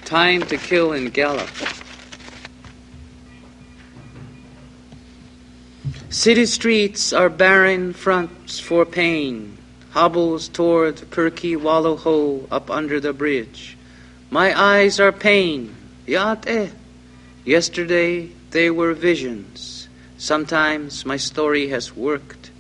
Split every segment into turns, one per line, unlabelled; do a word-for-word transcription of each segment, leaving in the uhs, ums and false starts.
Time to kill and gallop. City streets are barren fronts for pain, hobbles toward perky wallow hole up under the bridge. My eyes are pain, yat eh. Yesterday they were visions. Sometimes my story has worked,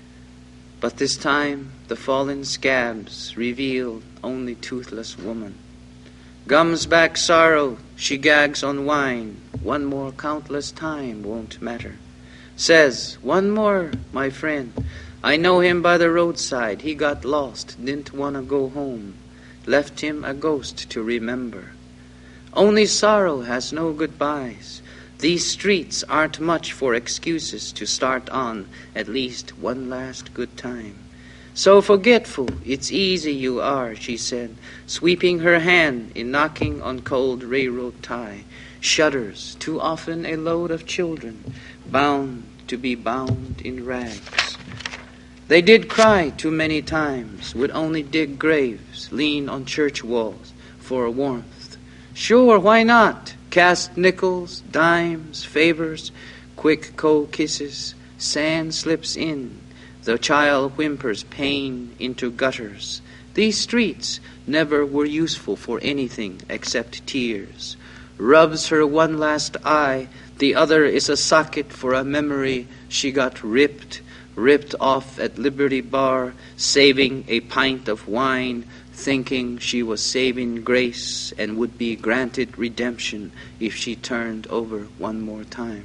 but this time the fallen scabs reveal only toothless woman. Gums back sorrow, she gags on wine. One more countless time won't matter. Says, one more, my friend. I know him by the roadside. He got lost, didn't want to go home. Left him a ghost to remember. Only sorrow has no goodbyes. These streets aren't much for excuses to start on at least one last good time. So forgetful, it's easy you are, she said, sweeping her hand in knocking on cold railroad tie. Shudders, too often a load of children, bound to be bound in rags. They did cry too many times, would only dig graves, lean on church walls for warmth. Sure, why not? Cast nickels, dimes, favors, quick cold kisses, sand slips in. The child whimpers pain into gutters. These streets never were useful for anything except tears. Rubs her one last eye, the other is a socket for a memory she got ripped, ripped off at Liberty Bar, saving a pint of wine, thinking she was saving grace and would be granted redemption if she turned over one more time.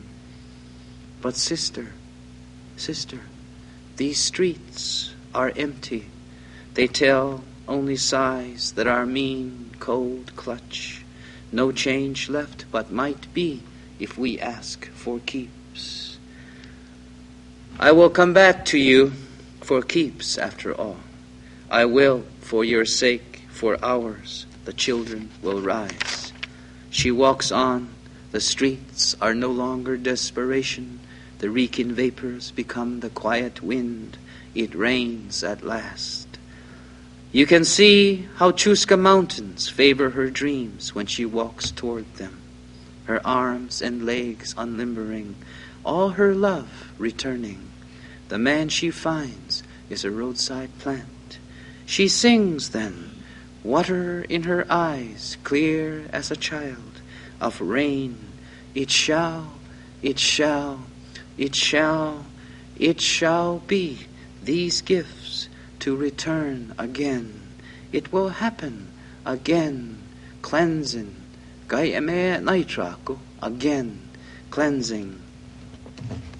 But sister, sister, these streets are empty. They tell only sighs that our mean, cold clutch. No change left but might be if we ask for keeps. I will come back to you for keeps after all. I will, for your sake, for ours, the children will rise. She walks on. The streets are no longer desperation. The reeking vapors become the quiet wind. It rains at last. You can see how Chusca Mountains favor her dreams when she walks toward them. Her arms and legs unlimbering, all her love returning. The man she finds is a roadside plant. She sings then, water in her eyes, clear as a child, of rain. It shall, it shall, it shall, it shall be these gifts to return again. It will happen again, cleansing. Gayame naitrako again, cleansing.